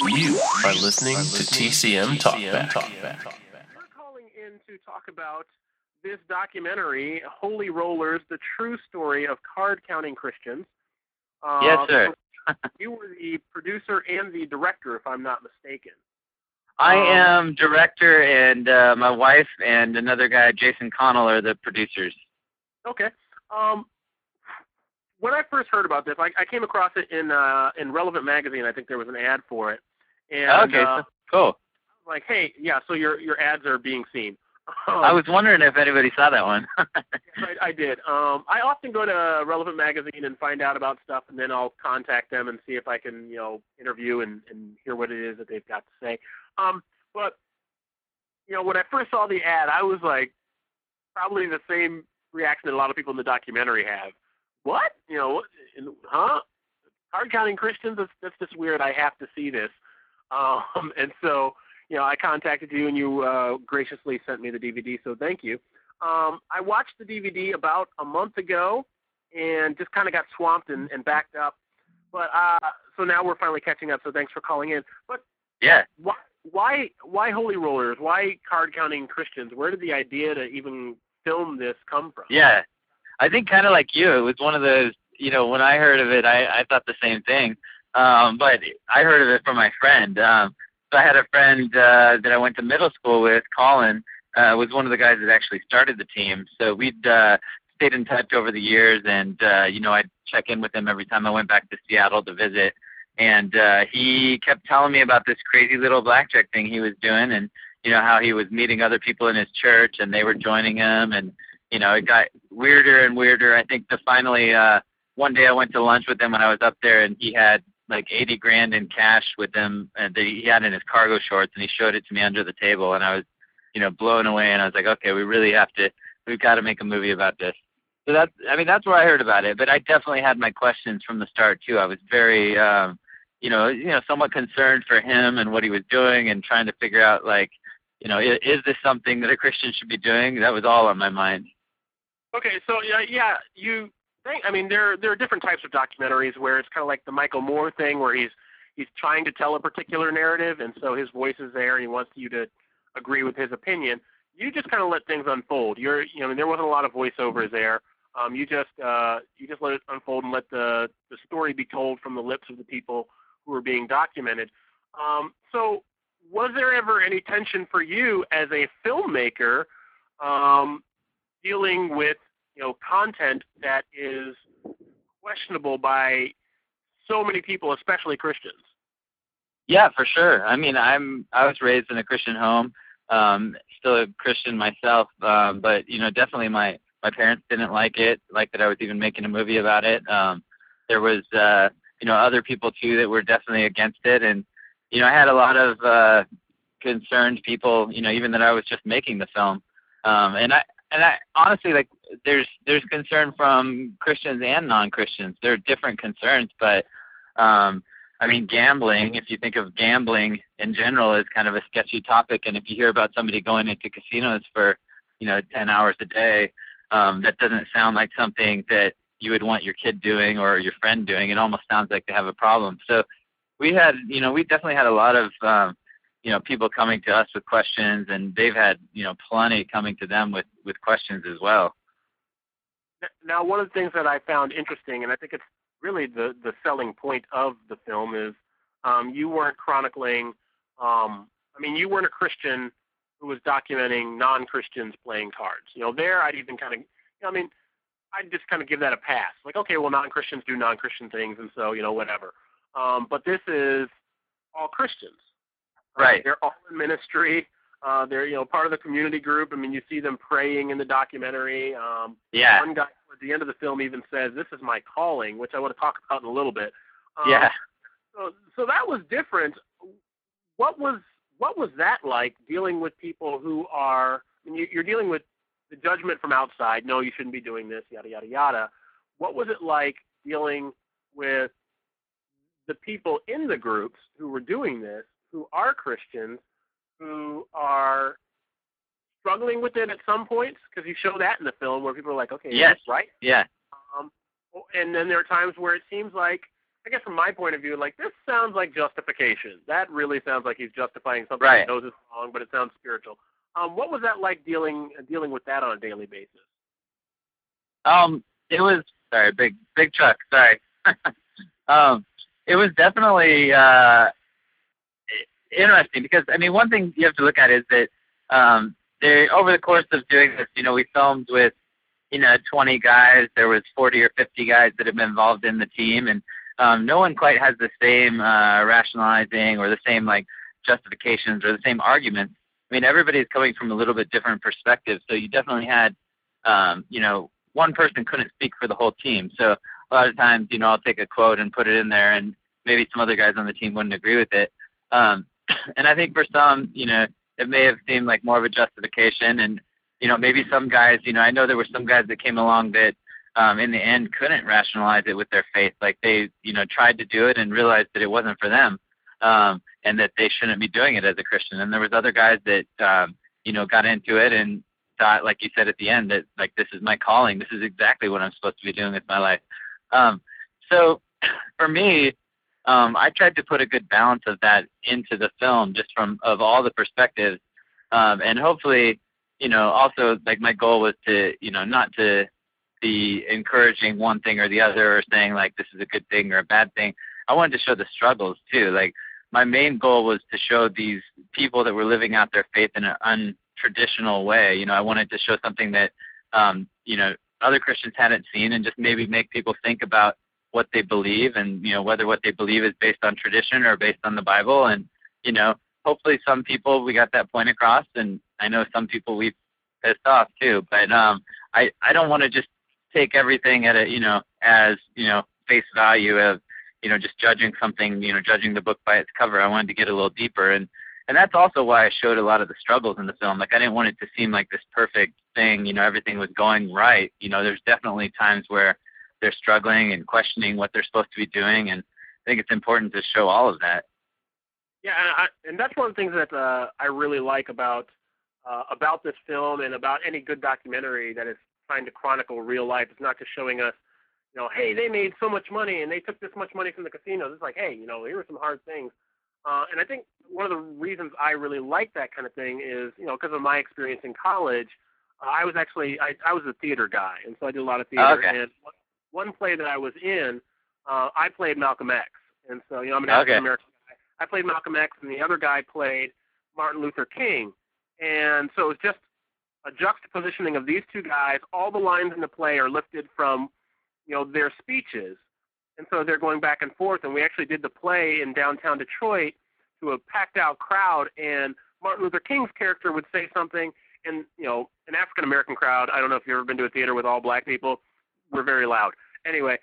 You are listening to TCM Talkback. We're calling in to talk about this documentary, Holy Rollers, the true story of card-counting Christians. Yes, sir. You were the producer and the director, if I'm not mistaken. I am director, and my wife and another guy, Jason Connell, are the producers. Okay. When I first heard about this, I came across it in Relevant Magazine. I think there was an ad for it. And, okay, cool. Like, hey, yeah, so your ads are being seen. I was wondering if anybody saw that one. I did. I often go to Relevant Magazine and find out about stuff, and then I'll contact them and see if I can, interview and hear what it is that they've got to say. But, when I first saw the ad, I was like, probably the same reaction that a lot of people in the documentary have. What? Huh? Card-counting Christians? That's just weird. I have to see this. And so, I contacted you, and you graciously sent me the DVD, so thank you. I watched the DVD about a month ago and just kind of got swamped and backed up. But so now we're finally catching up, so thanks for calling in. But yeah, why Holy Rollers? Why card-counting Christians? Where did the idea to even film this come from? Yeah, I think kind of like you. It was one of those, when I heard of it, I thought the same thing. But I heard of it from my friend. So I had a friend that I went to middle school with, Colin, was one of the guys that actually started the team. So we'd stayed in touch over the years, and, I'd check in with him every time I went back to Seattle to visit. And he kept telling me about this crazy little blackjack thing he was doing, and, how he was meeting other people in his church, and they were joining him. And, it got weirder and weirder. I think finally one day I went to lunch with him when I was up there, and he had like $80,000 in cash with him, and that he had in his cargo shorts, and he showed it to me under the table, and I was, blown away, and I was like, okay, we've got to make a movie about this. So that's where I heard about it, but I definitely had my questions from the start too. I was very, somewhat concerned for him and what he was doing, and trying to figure out, like, is this something that a Christian should be doing? That was all on my mind. Okay, so there are different types of documentaries where it's kind of like the Michael Moore thing, where he's trying to tell a particular narrative, and so his voice is there, and he wants you to agree with his opinion. You just kind of let things unfold. There wasn't a lot of voiceovers there. You just let it unfold and let the story be told from the lips of the people who are being documented. So was there ever any tension for you as a filmmaker dealing with content that is questionable by so many people, especially Christians? Yeah, for sure. I mean, I was raised in a Christian home, still a Christian myself, but definitely my parents didn't like that I was even making a movie about it. There was other people too that were definitely against it, and I had a lot of concerned people, even that I was just making the film, and I honestly, like, there's concern from Christians and non-Christians. There are different concerns, but gambling, if you think of gambling in general, is kind of a sketchy topic. And if you hear about somebody going into casinos for 10 hours a day, that doesn't sound like something that you would want your kid doing or your friend doing. It almost sounds like they have a problem. So we definitely had a lot of people coming to us with questions, and they've had, plenty coming to them with questions as well. Now, one of the things that I found interesting, and I think it's really the selling point of the film, is you weren't chronicling, you weren't a Christian who was documenting non-Christians playing cards. There I'd even kind of, I'd just kind of give that a pass. Like, okay, well, non-Christians do non-Christian things, and so, whatever. But this is all Christians. Right. They're all in ministry. They're, part of the community group. You see them praying in the documentary. Yeah. One guy at the end of the film even says, "This is my calling," which I want to talk about in a little bit. Yeah. So that was different. What was that like, dealing with people who are, you're dealing with the judgment from outside. No, you shouldn't be doing this, yada, yada, yada. What was it like dealing with the people in the groups who were doing this, who are Christians, who are struggling with it at some points? Because you show that in the film where people are like, okay, yes, that's right. Yeah. And then there are times where it seems like I guess from my point of view, like, this sounds like justification. That really sounds like he's justifying something Right. he knows is wrong, but it sounds spiritual. What was that like dealing with that on a daily basis? It was big truck. Sorry. It was definitely interesting because I mean, one thing you have to look at is that they over the course of doing this, we filmed with 20 guys. There was 40 or 50 guys that have been involved in the team, and no one quite has the same rationalizing or the same like justifications or the same arguments. I mean, everybody's coming from a little bit different perspectives. So you definitely had, one person couldn't speak for the whole team. So a lot of times, I'll take a quote and put it in there, and maybe some other guys on the team wouldn't agree with it. And I think for some, it may have seemed like more of a justification. And, maybe some guys, I know there were some guys that came along that in the end couldn't rationalize it with their faith. Like they, tried to do it and realized that it wasn't for them, and that they shouldn't be doing it as a Christian. And there was other guys that, got into it and thought, like you said at the end, that like, this is my calling. This is exactly what I'm supposed to be doing with my life. So for me, I tried to put a good balance of that into the film, just of all the perspectives. And hopefully, also like my goal was to, not to be encouraging one thing or the other or saying like, this is a good thing or a bad thing. I wanted to show the struggles too. Like my main goal was to show these people that were living out their faith in an untraditional way. I wanted to show something that, other Christians hadn't seen, and just maybe make people think about what they believe and, whether what they believe is based on tradition or based on the Bible. And, hopefully some people we got that point across, and I know some people we pissed off too, but I don't want to just take everything at as face value of, just judging something, judging the book by its cover. I wanted to get a little deeper. And that's also why I showed a lot of the struggles in the film. Like I didn't want it to seem like this perfect thing, everything was going right. There's definitely times where they're struggling and questioning what they're supposed to be doing. And I think it's important to show all of that. Yeah, and that's one of the things that I really like about this film and about any good documentary that is trying to chronicle real life. It's not just showing us, hey, they made so much money and they took this much money from the casinos. It's like, hey, here are some hard things. And I think one of the reasons I really like that kind of thing is, because of my experience in college, I was a theater guy, and so I did a lot of theater. Okay. And one play that I was in, I played Malcolm X, and so I'm an African American guy. I played Malcolm X, and the other guy played Martin Luther King, and so it's just a juxtapositioning of these two guys. All the lines in the play are lifted from, their speeches. And so they're going back and forth, and we actually did the play in downtown Detroit to a packed-out crowd, and Martin Luther King's character would say something, and, an African-American crowd, I don't know if you've ever been to a theater with all black people, we're very loud. Anyway,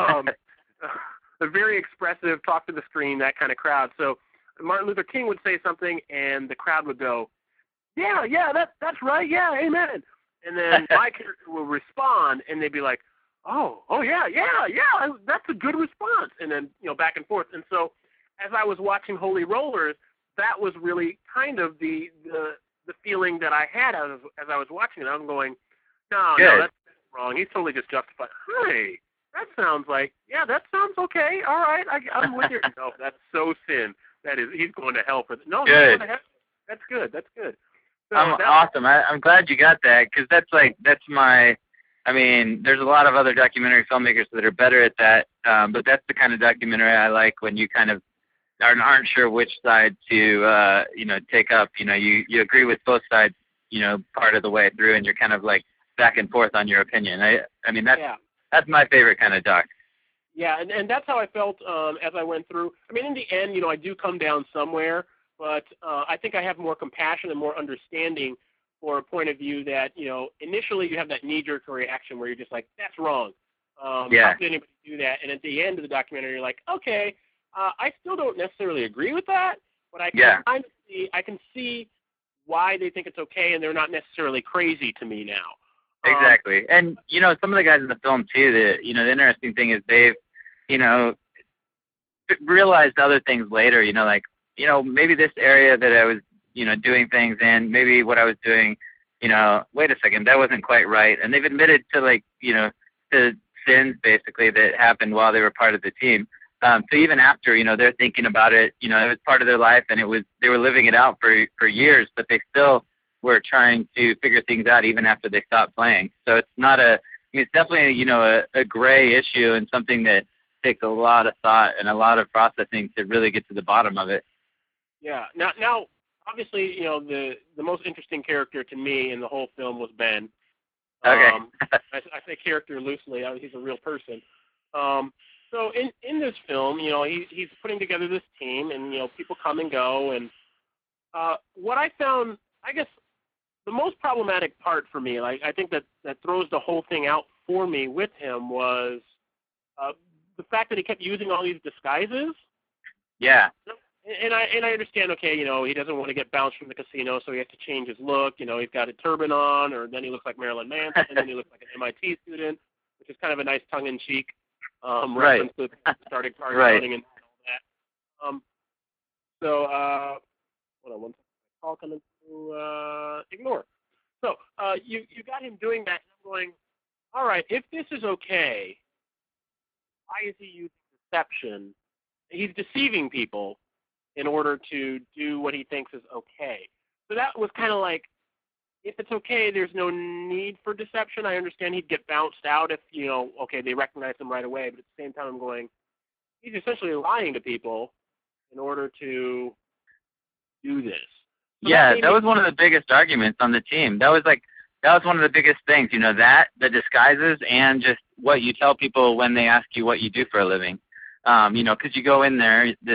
a very expressive, talk to the screen, that kind of crowd. So Martin Luther King would say something, and the crowd would go, yeah, that's right, yeah, amen. And then my character will respond, and they'd be like, oh, yeah, that's a good response. And then, back and forth. And so as I was watching Holy Rollers, that was really kind of the feeling that I had as I was watching it. I'm going, no, that's wrong. He's totally just justified. Hey, that sounds okay. All right, I'm with you. No, that's so sin. He's going to hell for that. No, he's going to heaven. That's good. So awesome. I'm glad you got that, because that's my. I mean, there's a lot of other documentary filmmakers that are better at that, but that's the kind of documentary I like, when you kind of aren't sure which side to, take up. You agree with both sides, part of the way through, and you're kind of like back and forth on your opinion. I mean, that's my favorite kind of doc. Yeah, and that's how I felt as I went through. I mean, in the end, I do come down somewhere, but I think I have more compassion and more understanding for a point of view that, initially you have that knee-jerk reaction where you're just like, that's wrong. How could anybody do that? And at the end of the documentary, you're like, okay, I still don't necessarily agree with that, but I can see why they think it's okay, and they're not necessarily crazy to me now. Exactly. And, some of the guys in the film, too, the interesting thing is they've, realized other things later, maybe this area that I was, doing things in, maybe what I was doing, wait a second, that wasn't quite right. And they've admitted to, to sins, basically, that happened while they were part of the team. So even after, they're thinking about it, it was part of their life, and they were living it out for years, but they still were trying to figure things out even after they stopped playing. So it's not it's definitely, a gray issue and something that takes a lot of thought and a lot of processing to really get to the bottom of it. Yeah. Now, obviously, the most interesting character to me in the whole film was Ben. Okay. I say character loosely. He's a real person. So in this film, he's putting together this team, and people come and go. And what I found, I guess, the most problematic part for me, like I think that throws the whole thing out for me with him, was the fact that he kept using all these disguises. Yeah. And I understand, okay, he doesn't want to get bounced from the casino, so he has to change his look. He's got a turban on, or then he looks like Marilyn Manson, and then he looks like an MIT student, which is kind of a nice tongue-in-cheek reference to starting card counting and all that. So, hold on one second. Call coming through. Ignore. So, you got him doing that, and I'm going, all right, if this is okay, why is he using deception? He's deceiving people in order to do what he thinks is okay. So that was kind of like, if it's okay, there's no need for deception. I understand he'd get bounced out if, okay, they recognize him right away. But at the same time, I'm going, he's essentially lying to people in order to do this. So yeah, that was one of the biggest arguments on the team. That was one of the biggest things, the disguises and just what you tell people when they ask you what you do for a living. Because you go in there, this,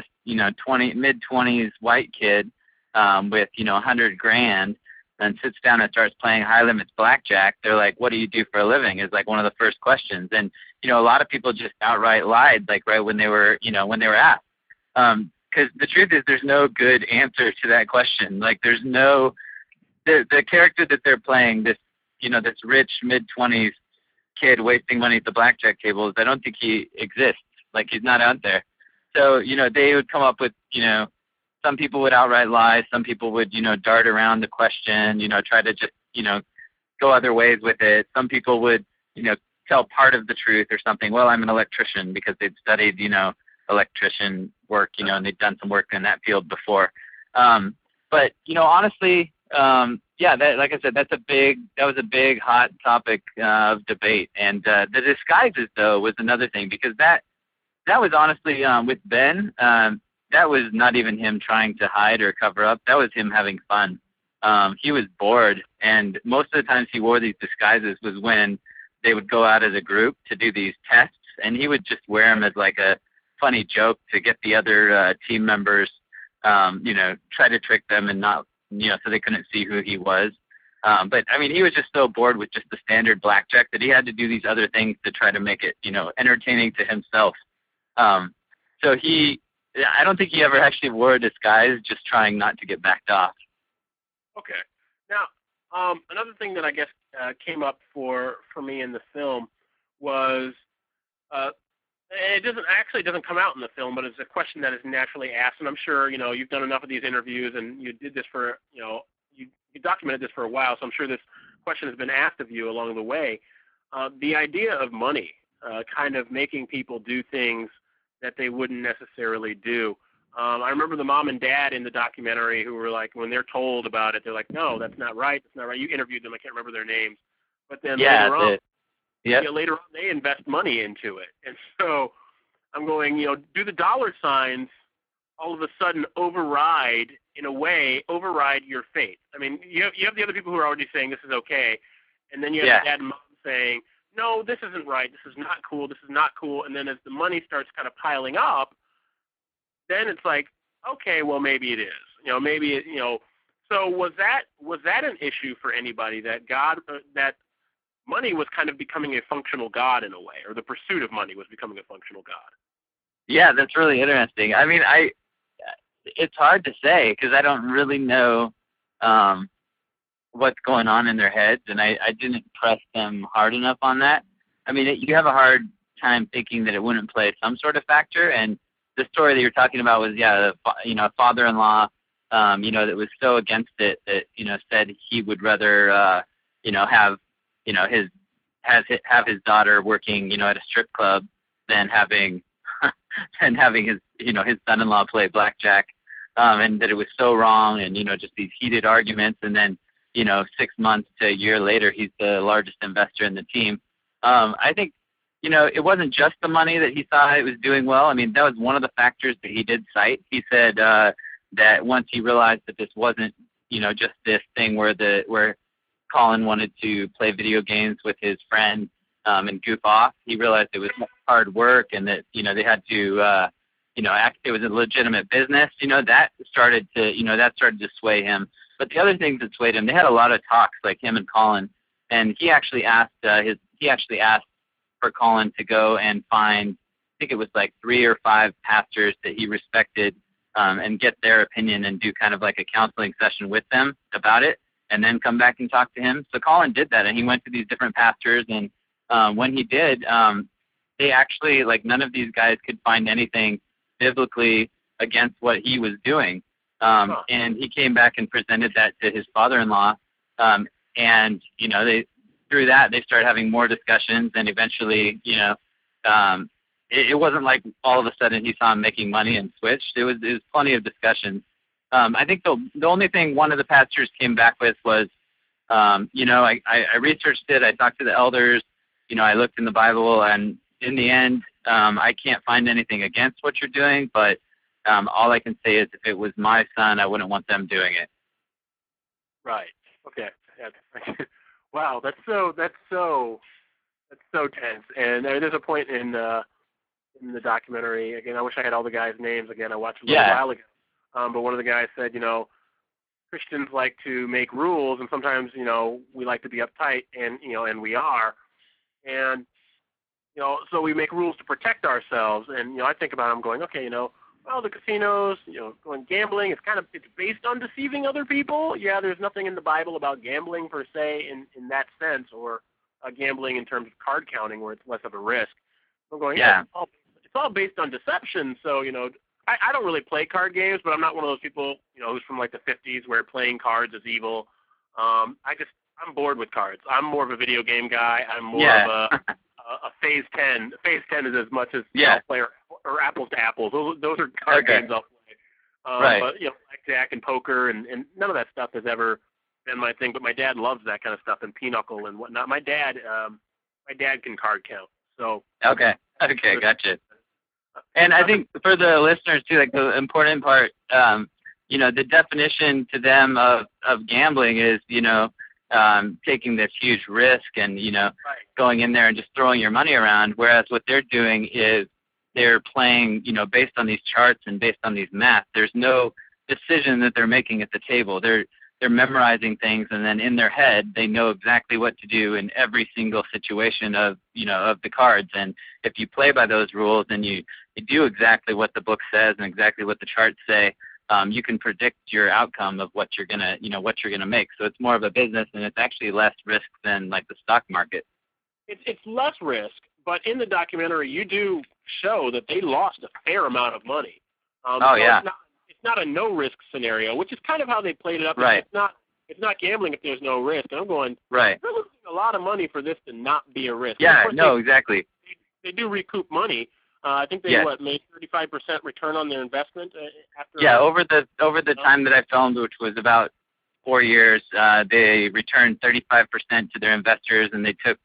mid-20s white kid with, $100,000 and sits down and starts playing high limits blackjack. They're like, what do you do for a living? Is like one of the first questions. And, a lot of people just outright lied, like right when they were asked. Because the truth is there's no good answer to that question. Like there's no, the character that they're playing, this, this rich mid-20s kid wasting money at the blackjack tables, I don't think he exists. Like he's not out there. So, they would come up with, some people would outright lie. Some people would, dart around the question, try to just, go other ways with it. Some people would, tell part of the truth or something. Well, I'm an electrician because they'd studied, electrician work, and they'd done some work in that field before. But, honestly, that, like I said, that was a big hot topic of debate. And the disguises, though, was another thing, because that was honestly, with Ben, that was not even him trying to hide or cover up. That was him having fun. He was bored, and most of the times he wore these disguises was when they would go out as a group to do these tests, and he would just wear them as like a funny joke to get the other team members, try to trick them and not, so they couldn't see who he was. But, I mean, he was just so bored with just the standard blackjack that he had to do these other things to try to make it, entertaining to himself. So I don't think he ever actually wore a disguise, just trying not to get backed off. Okay. Now, another thing that I guess came up for me in the film was, it doesn't come out in the film, but it's a question that is naturally asked, and I'm sure, you've done enough of these interviews, and you did this for, you documented this for a while, so I'm sure this question has been asked of you along the way. The idea of money, kind of making people do things that they wouldn't necessarily do. I remember the mom and dad in the documentary who were like, when they're told about it, they're like, no, that's not right. That's not right. You interviewed them. I can't remember their names. But then later on, they invest money into it. And so I'm going, do the dollar signs all of a sudden override your faith? I mean, you have the other people who are already saying this is okay. And then you have the dad and mom saying, no, this isn't right. This is not cool. This is not cool. And then as the money starts kind of piling up, then it's like, okay, well, maybe it is. So was that an issue for anybody, that that money was kind of becoming a functional god in a way, or the pursuit of money was becoming a functional god? Yeah, that's really interesting. I mean, it's hard to say because I don't really know what's going on in their heads, and I didn't press them hard enough on that. I mean, you have a hard time thinking that it wouldn't play some sort of factor, and the story that you're talking about was, a father-in-law, that was so against it that, said he would rather, have his daughter working, at a strip club than having, and having his son-in-law play blackjack, and that it was so wrong, and just these heated arguments, and then 6 months to a year later, he's the largest investor in the team. I think it wasn't just the money that he thought it was doing well. I mean, that was one of the factors that he did cite. He said that once he realized that this wasn't just this thing where Colin wanted to play video games with his friend and goof off, he realized it was hard work, and that they had to it was a legitimate business. That started to sway him. But the other things that swayed him, they had a lot of talks, like him and Colin, and he actually asked for Colin to go and find, I think it was like 3 or 5 pastors that he respected, and get their opinion and do kind of like a counseling session with them about it, and then come back and talk to him. So Colin did that, and he went to these different pastors, and when he did, they actually, like, none of these guys could find anything biblically against what he was doing. And he came back and presented that to his father-in-law, and through that they started having more discussions, and eventually it wasn't like all of a sudden he saw him making money and switched. It was plenty of discussions. I think the only thing one of the pastors came back with was, I researched it, I talked to the elders, I looked in the Bible, and in the end, I can't find anything against what you're doing, but all I can say is if it was my son, I wouldn't want them doing it. Right. Okay. Wow. That's so tense. And there's a point in the documentary. Again, I wish I had all the guys' names. Again, I watched it a little while ago. But one of the guys said, Christians like to make rules, and sometimes, we like to be uptight, and and we are, and so we make rules to protect ourselves. And I think about it, I'm going, okay, well, the casinos, going gambling, it's based on deceiving other people. Yeah, there's nothing in the Bible about gambling per se in that sense, or gambling in terms of card counting where it's less of a risk. I'm going, it's all based on deception. So, I don't really play card games, but I'm not one of those people, who's from like the 50s where playing cards is evil. I'm bored with cards. I'm more of a video game guy. I'm more of a Phase 10. Phase 10 is as much as I'll play, or Apples to Apples. Those are card games I'll play. Right. But blackjack and poker and none of that stuff has ever been my thing. But my dad loves that kind of stuff, and pinochle and whatnot. My dad can card count. So okay, gotcha. And I think for the listeners too, like the important part, the definition to them of gambling is taking this huge risk and going in there and just throwing your money around, whereas what they're doing is they're playing based on these charts and based on these math. There's no decision that they're making at the table. They're memorizing things, and then in their head they know exactly what to do in every single situation of the cards. And if you play by those rules and you do exactly what the book says and exactly what the charts say, you can predict your outcome of what you're gonna make. So it's more of a business, and it's actually less risk than like the stock market. It's less risk, but in the documentary you do show that they lost a fair amount of money. It's not a no risk scenario, which is kind of how they played it up. Right. It's not gambling if there's no risk. And I'm going, right. They're losing a lot of money for this to not be a risk. Yeah, exactly. They do recoup money. I think they made 35% return on their investment after. Yeah, over the time that I filmed, which was about 4 years, they returned 35% to their investors, and they took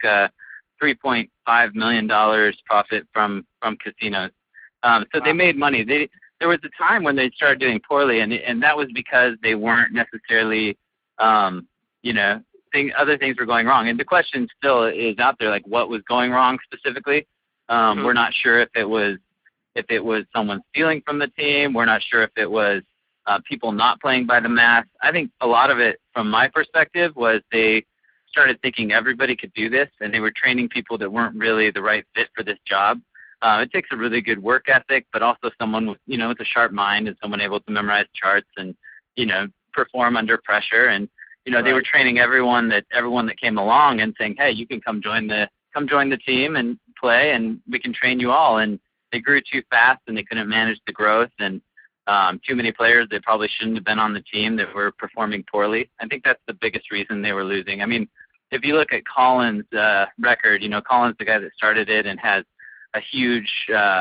$3.5 million profit from casinos. So they made money. There was a time when they started doing poorly, and that was because they weren't necessarily, other things were going wrong. And the question still is out there, like what was going wrong specifically. We're not sure if it was someone stealing from the team. We're not sure if it was people not playing by the math. I think a lot of it, from my perspective, was they started thinking everybody could do this, and they were training people that weren't really the right fit for this job. It takes a really good work ethic, but also someone with a sharp mind and someone able to memorize charts and perform under pressure. And they were training everyone that came along and saying, hey, you can come join the team and play, and we can train you all. And they grew too fast, and they couldn't manage the growth, and too many players that probably shouldn't have been on the team that were performing poorly. I think that's the biggest reason they were losing. I mean, if you look at Colin's record, Colin's the guy that started it and has a huge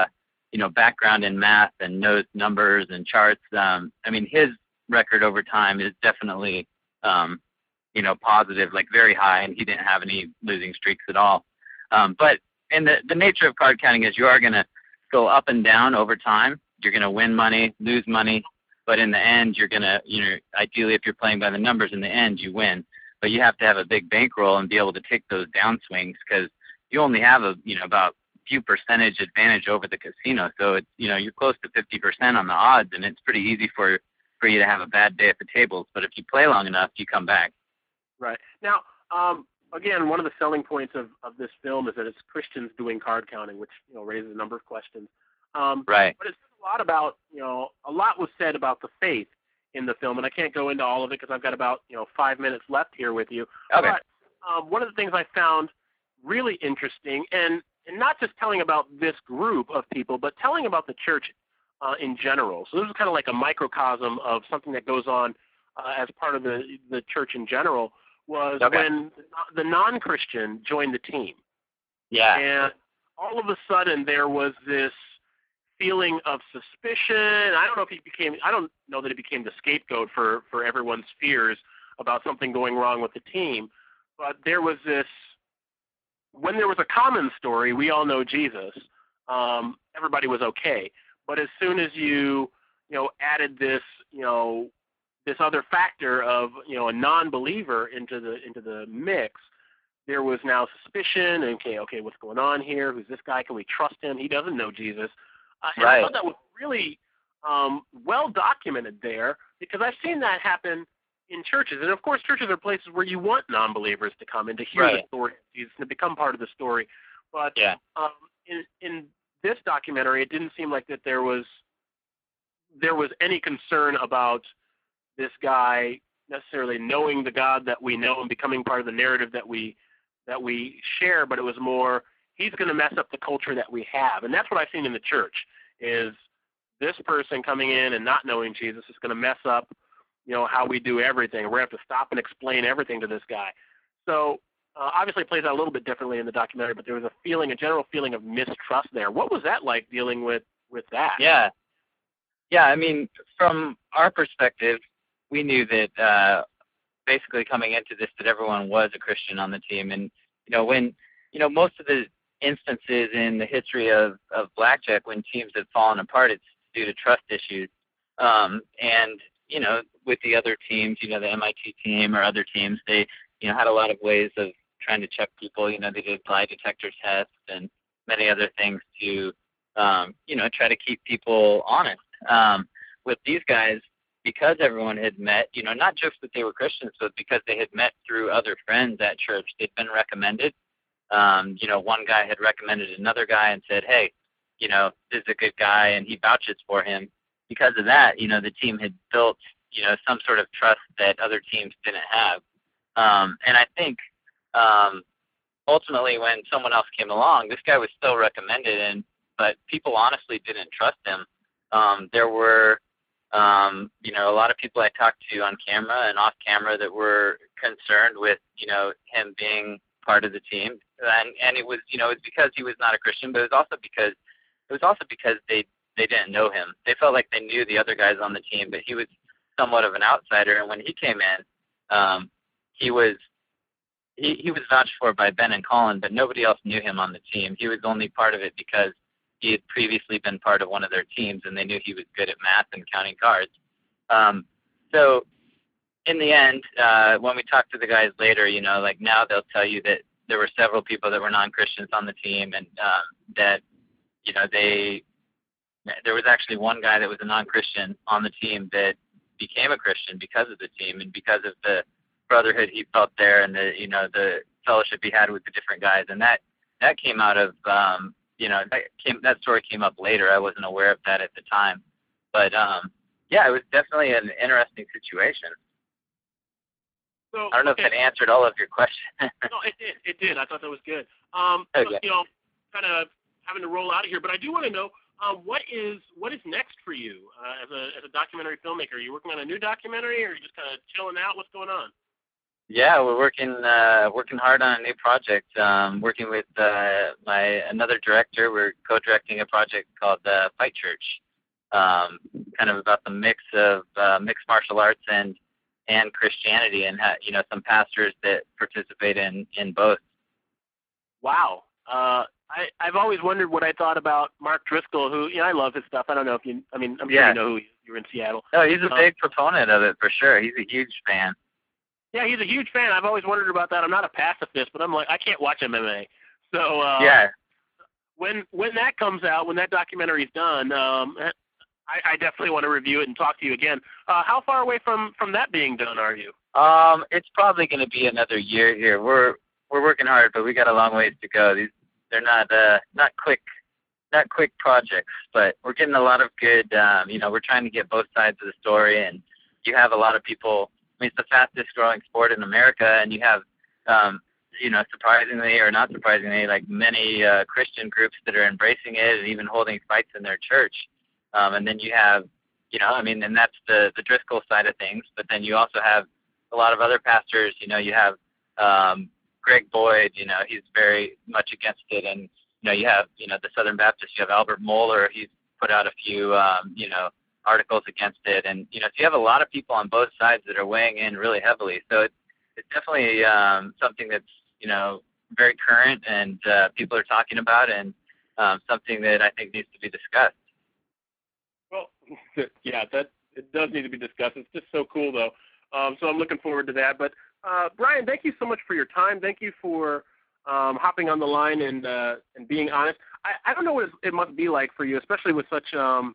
background in math and knows numbers and charts. I mean, his record over time is definitely, positive, like very high, and he didn't have any losing streaks at all. But and the nature of card counting is you are going to go up and down over time. You're going to win money, lose money, but in the end, you're going to, ideally, if you're playing by the numbers, in the end, you win. But you have to have a big bankroll and be able to take those downswings because you only have about few percentage advantage over the casino. So it's, you're close to 50% on the odds, and it's pretty easy for you to have a bad day at the tables. But if you play long enough, you come back. Right. Now, again, one of the selling points of this film is that it's Christians doing card counting, which, raises a number of questions. Right. But it's a lot about, a lot was said about the faith in the film, and I can't go into all of it because I've got about, 5 minutes left here with you. Okay. But one of the things I found really interesting, and not just telling about this group of people, but telling about the church in general. So this is kind of like a microcosm of something that goes on as part of the church in general, was when the non-Christian joined the team. Yeah. And all of a sudden there was this feeling of suspicion. I don't know that it became the scapegoat for everyone's fears about something going wrong with the team, but there was this, when there was a common story, we all know Jesus, everybody was okay. But as soon as you added this, this other factor of, a non-believer into the mix, there was now suspicion. Okay, what's going on here? Who's this guy? Can we trust him? He doesn't know Jesus. And right. I thought that was really well documented there, because I've seen that happen in churches. And of course, churches are places where you want non-believers to come and to hear the story of Jesus and to become part of the story. But in this documentary, it didn't seem like that there was any concern about this guy necessarily knowing the God that we know and becoming part of the narrative that we share, but it was more, he's going to mess up the culture that we have. And that's what I've seen in the church, is this person coming in and not knowing Jesus is going to mess up, how we do everything. We're going to have to stop and explain everything to this guy. So obviously it plays out a little bit differently in the documentary, but there was a general feeling of mistrust there. What was that like, dealing with that? Yeah. Yeah, I mean, from our perspective, we knew that basically coming into this that everyone was a Christian on the team. And, when, most of the instances in the history of blackjack, when teams have fallen apart, it's due to trust issues. And, with the other teams, the MIT team or other teams, they, had a lot of ways of trying to check people. They did lie detector tests and many other things to, try to keep people honest. With these guys, because everyone had met, not just that they were Christians, but because they had met through other friends at church, they'd been recommended. One guy had recommended another guy and said, hey, this is a good guy, and he vouches for him. Because of that, the team had built, some sort of trust that other teams didn't have. And I think ultimately when someone else came along, this guy was still recommended, but people honestly didn't trust him. There were, a lot of people I talked to on camera and off camera that were concerned with, him being part of the team. And it was, it's because he was not a Christian, but it was also because they didn't know him. They felt like they knew the other guys on the team, but he was somewhat of an outsider. And when he came in, he was vouched for by Ben and Colin, but nobody else knew him on the team. He was only part of it because he had previously been part of one of their teams, and they knew he was good at math and counting cards. So in the end, when we talked to the guys later, now they'll tell you that there were several people that were non-Christians on the team, and that, there was actually one guy that was a non-Christian on the team that became a Christian because of the team and because of the brotherhood he felt there and the fellowship he had with the different guys. And that came out of, that story came up later. I wasn't aware of that at the time. But, it was definitely an interesting situation. So, I don't know if that answered all of your questions. No, it did. I thought that was good. Okay. So, kind of having to roll out of here, but I do want to know, what is next for you as a documentary filmmaker? Are you working on a new documentary, or are you just kind of chilling out? What's going on? Yeah, we're working hard on a new project. Working with another director. We're co-directing a project called Fight Church, kind of about the mix of mixed martial arts and Christianity, and some pastors that participate in both. Wow. I've always wondered what I thought about Mark Driscoll, who, I love his stuff. I don't know if you, I'm sure you know who he is. You're in Seattle. Oh, he's a big proponent of it for sure. He's a huge fan. Yeah, he's a huge fan. I've always wondered about that. I'm not a pacifist, but I'm like, I can't watch MMA. So when that comes out, when that documentary's done, I definitely want to review it and talk to you again. How far away from that being done are you? It's probably going to be another year here. We're working hard, but we got a long ways to go. They're not quick projects, but we're getting a lot of good. We're trying to get both sides of the story, and you have a lot of people. I mean, it's the fastest growing sport in America, and you have, surprisingly or not surprisingly, like many Christian groups that are embracing it and even holding fights in their church. And then you have, and that's the Driscoll side of things. But then you also have a lot of other pastors. You have Greg Boyd. He's very much against it, and you have the Southern Baptists. You have Albert Mohler. He's put out a few articles against it, and so you have a lot of people on both sides that are weighing in really heavily. So it's definitely something that's very current, and people are talking about, and something that I think needs to be discussed. Well, yeah, it does need to be discussed. It's just so cool, though. So I'm looking forward to that. But Brian, thank you so much for your time. Thank you for hopping on the line and being honest. I don't know what it must be like for you, especially with such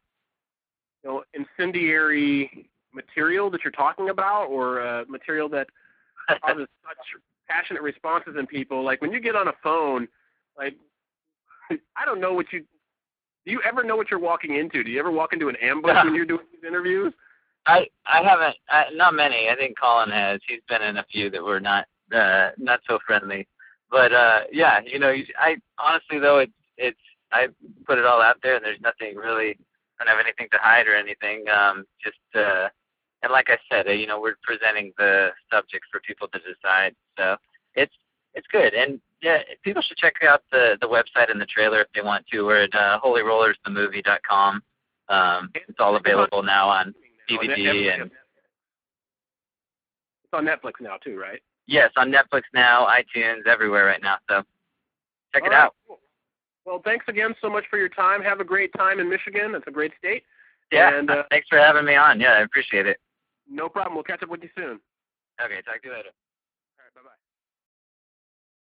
incendiary material that you're talking about, or material that causes such passionate responses in people. Like when you get on a phone, like I don't know what do you ever know what you're walking into? Do you ever walk into an ambush when you're doing these interviews? I haven't, not many. I think Colin has. He's been in a few that were not so friendly. But I honestly though I put it all out there, and there's nothing really. I don't have anything to hide or anything. And like I said, we're presenting the subject for people to decide. So it's good. And yeah, people should check out the website and the trailer if they want to. We're at holyrollersthemovie.com. It's all available now on DVD, and it's on Netflix now too, right? Yes, on Netflix now, iTunes, everywhere right now. So check it out. Cool. Well, thanks again so much for your time. Have a great time in Michigan. It's a great state. Yeah, and thanks for having me on. Yeah, I appreciate it. No problem. We'll catch up with you soon. Okay, talk to you later.